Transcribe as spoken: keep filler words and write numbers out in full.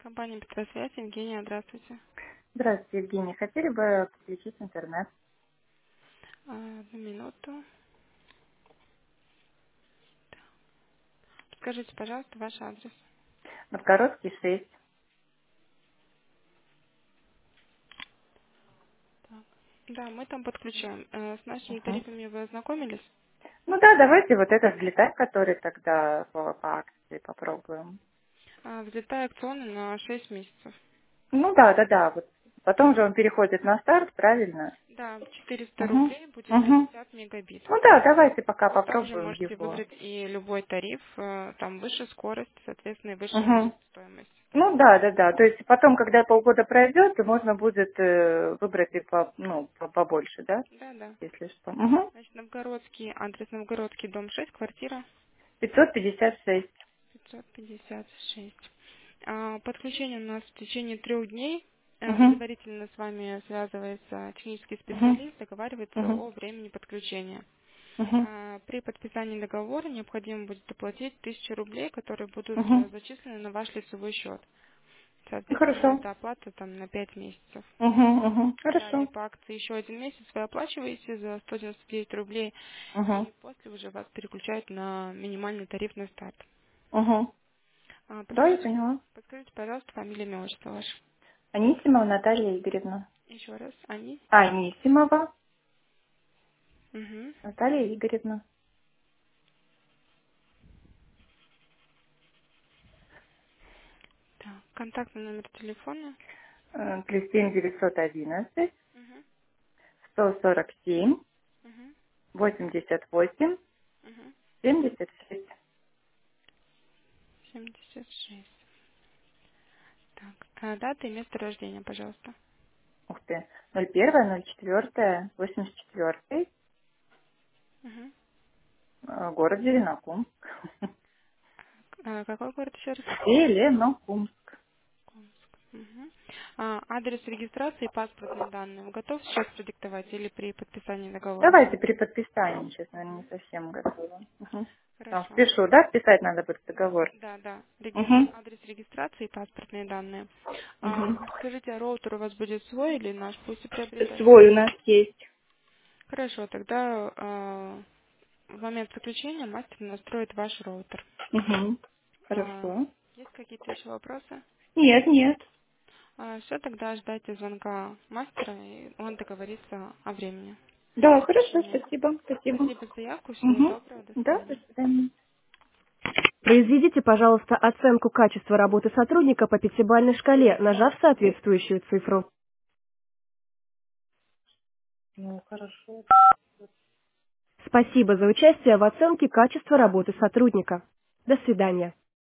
Компания «Петросвязь», Евгения, здравствуйте. Здравствуйте, Евгений. Хотели бы подключить интернет. А, Одну минуту. Скажите, пожалуйста, ваш адрес. Новгородский шесть. Да, мы там подключаем. Э, С нашими Угу. тарифами вы ознакомились? Ну да, давайте вот этот взлетать, который тогда по, по акции попробуем. А, Взлетая акционно на шесть месяцев. Ну да, да, да. Вот. Потом же он переходит на старт, правильно? Да, четыреста Угу. рублей будет Угу. пятьдесят мегабит. Ну да, давайте пока Вы также попробуем можете его. выбрать и любой тариф, э, там выше скорость, соответственно, и выше Угу. будет стоимость. Ну да, да, да. То есть потом, когда полгода пройдет, то можно будет э, выбрать и по, ну, по- побольше, да? Да, да. Если что. Угу. Значит, Новгородский, адрес Новгородский, дом шесть, квартира пятьсот пятьдесят шесть. пятьсот пятьдесят шесть. А, Подключение у нас в течение трех дней. Э, Угу. Предварительно с вами связывается технический Угу. специалист, договаривается Угу. о времени подключения. Угу. А, При подписании договора необходимо будет оплатить тысячу рублей, которые будут Угу. э, зачислены на ваш лицевой счет. Соответственно, Хорошо. это оплата там на пять месяцев. Угу, угу. Далее Хорошо. по акции еще один месяц вы оплачиваете за сто девяносто девять рублей, Угу. и после уже вас переключают на минимальный тариф на старт. Угу. А, Да, я Подскажите, поняла. подскажите, пожалуйста, фамилия, имя, отчество ваше. Анисимова Наталья Игоревна. Еще раз. Они. Анисимова Угу. Наталья Игоревна. Так. Контактный номер телефона. Э, Плюс семь девятьсот одиннадцать Угу. сто сорок семь Угу. восемьдесят восемь Угу. семьдесят шесть. семьдесят шесть. Так. А дата и место рождения, пожалуйста. Ух ты. Ноль первое, ноль четвертое, восемьдесят четвертый. Угу. Э, Город Зеленокумск. А, какой город еще раз? Зеленокумск. Угу. А, адрес регистрации и паспортные данные. Вы готовы сейчас продиктовать или при подписании договора? Давайте при подписании, сейчас, наверное, не совсем готова. Угу. Там Хорошо. спешу, да, писать надо будет договор. Да, да. Реги- Угу. Адрес регистрации и паспортные данные. А, Угу. подскажите, а роутер у вас будет свой или наш? Пусть и приобретать. Свой у нас есть. Хорошо, тогда а, в момент заключения мастер настроит ваш роутер. Угу. А, Хорошо. есть какие-то еще вопросы? Нет, нет. Все, тогда ждайте звонка мастера, и он договорится о времени Да, хорошо, подключения. спасибо, спасибо. Спасибо за заявку, всего Угу. доброго, до Да, до свидания. свидания. Произведите, пожалуйста, оценку качества работы сотрудника по пятибалльной шкале, нажав соответствующую цифру. Ну, хорошо. Спасибо за участие в оценке качества работы сотрудника. До свидания.